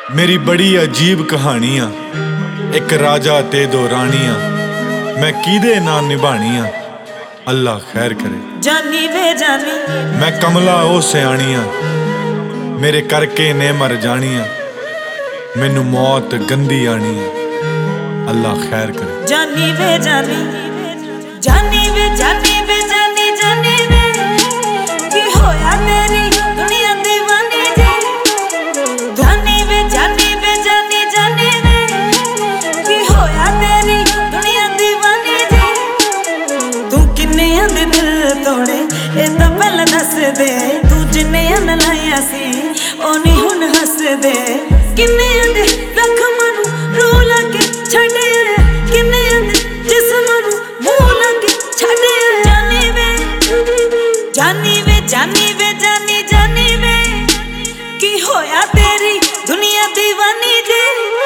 मेरी बड़ी अजीब कहानियां, एक राजा ते दो रानियां, मैं किदे नाल निभानियां, अल्लाह खैर करे। जानी वे जानी मैं कमला ओ सियाणियां, मेरे करके ने मर जानियां, मैनू मौत गंदी आनी है, अल्लाह खैर करे। जानी वे जानी जानी वे जानी वे जानी जानी वे की होया तेरी दुनिया दीवानी जे। जानी वे जानी वे जानी जानी वे की होया तेरी दुनिया दीवानी जे। तू किन्ने दे दिल तोड़े ए तां पहला दस दे, तू जिन्ने लाया सी ओ नी हुण हस दे। किन्ने दे जख्मां नूं रू लगे छड्डे, किन्ने दे जिस्मां नूं मूंह लगे छड्डे। जानी वे जानी वे जानी वे जानी जानी वे की होया तेरी दुनिया दीवानी जे।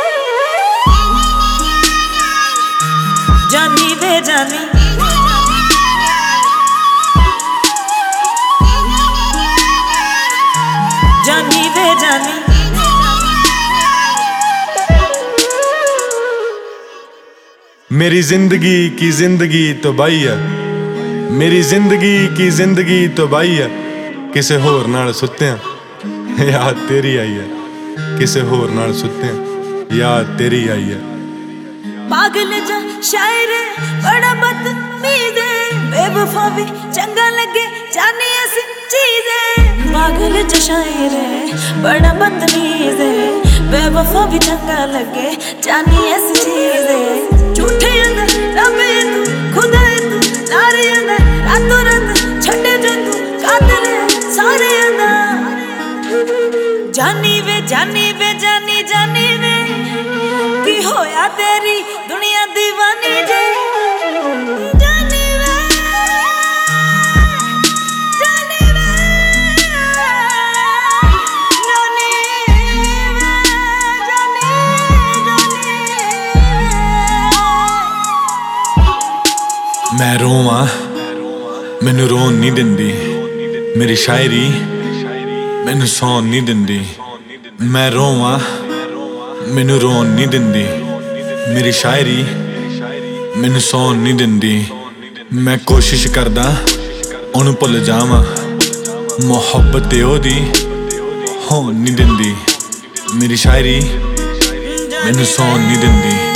जानी वे जानी जानी वे जानी मेरी जिंदगी की जिंदगी तो बाई है, मेरी जिंदगी की जिंदगी तो बाई है, किसे होर नाल सुत्तियां याद तेरी आई है, किसे होर नाल सुत्तियां याद तेरी आई है। पागल जा शायर बड़ा बदतमीज है, बेवफा भी चंगा लगे जानी ऐसी चीज है। पागल जा शायर बड़ा बदतमीज है, बेवफा भी चंगा लगे जानी ऐसी चीज है। झूठे अंदर रबे तू खुदा है, तू नारे अंदर रातों रात छड्डे जो तू कादर है सारे अंदर। जानी वे जानी वे जानी जानी वे की होया तेरी दुनिया दीवानी जे। जानी वे जानी वे जानी वे जानी मैं रोवां मैनू रोन नहीं दिंदी, मेरी शायरी मैनू सौन नहीं दिंदी। मैं रोवां मैनू रोन नहीं दिंदी, मेरी शायरी मैनू सौन नहीं दिंदी। मैं कोशिश करदा ओनू भुल जावां, मुहब्बत ओदी होन नहीं दिंदी, मेरी शायरी मैनू सौन नहीं दिंदी।